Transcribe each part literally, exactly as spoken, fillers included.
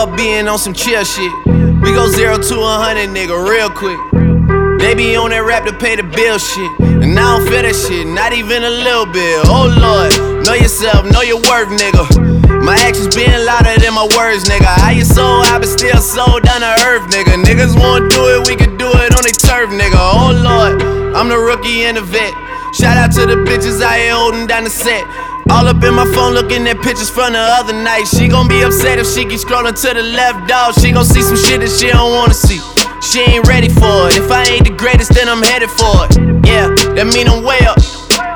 up being on some chill shit. We go zero to a hundred, nigga, real quick. They be on that rap to pay the bill shit, and I don't feel that shit, not even a little bit. Oh Lord, know yourself, know your worth, nigga. My actions being louder than my words, nigga. How you so high but still so down to earth, nigga? Niggas wanna do it, we can do it on their turf, nigga. Oh Lord, I'm the rookie and the vet. Shout out to the bitches out here holding down the set. All up in my phone looking at pictures from the other night. She gon' be upset if she keep scrolling to the left, dog. She gon' see some shit that she don't wanna see. She ain't ready for it. If I ain't the greatest, then I'm headed for it. Yeah, that mean I'm way up.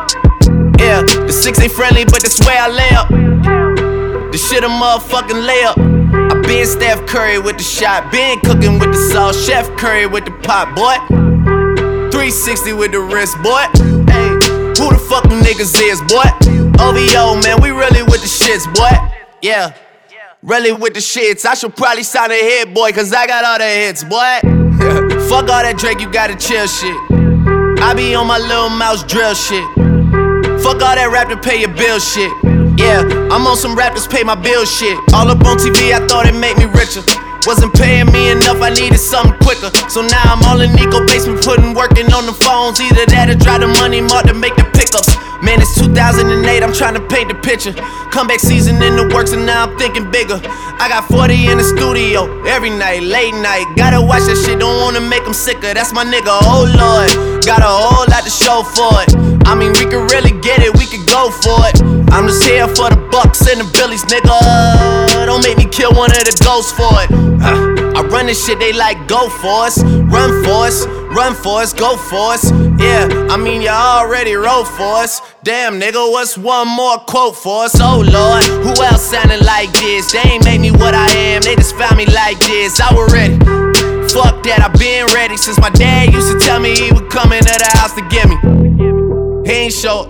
Yeah, the six ain't friendly, but that's where I lay up. The shit a motherfucking layup. I been Steph Curry with the shot, been cooking with the sauce, Chef Curry with the pot, boy. three sixty with the wrist, boy. Hey, who the fuck them niggas is, boy? O V O, man, we really with the shits, boy. Yeah, really with the shits. I should probably sign a hit, boy, cause I got all the hits, boy. Fuck all that Drake, you gotta chill shit. I be on my little mouse drill shit. Fuck all that rap to pay your bill shit. Yeah, I'm on some rappers pay my bill shit. All up on T V, I thought it made me richer. Wasn't paying me enough, I needed something quicker. So now I'm all in Nico basement, putting working on the phones. Either that or drive the money mark to make the pickups. Man, it's two thousand eight, I'm trying to paint the picture. Comeback season in the works and now I'm thinking bigger. I got forty in the studio, every night, late night. Gotta watch that shit, don't wanna make them sicker. That's my nigga, oh Lord. Got a whole lot to show for it. I mean, we could really get it, we could go for it. I'm just here for the bucks and the billies, nigga. Don't make me kill one of the ghosts for it. uh, I run this shit, they like go for us. Run for us, run for us, go for us. Yeah, I mean you already wrote for us. Damn nigga, what's one more quote for us? Oh Lord, who else sounding like this? They ain't made me what I am, they just found me like this. I was ready, fuck that, I been ready. Since my dad used to tell me he would come into the house to get me. He ain't show up.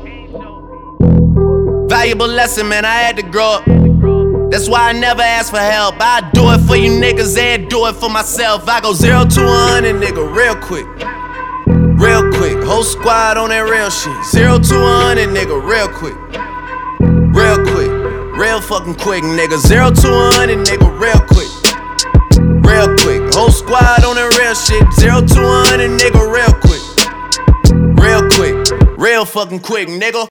Valuable lesson, man, I had to grow up. That's why I never ask for help. I do it for you niggas and do it for myself. I go zero to a hundred, nigga, real quick. Real quick, whole squad on that real shit. Zero to a hundred, nigga, real quick. Real quick, real fucking quick, nigga. Zero to a hundred, nigga, real quick. Real quick, whole squad on that real shit. Zero to a hundred, nigga, real quick. Real quick, real fucking quick, nigga.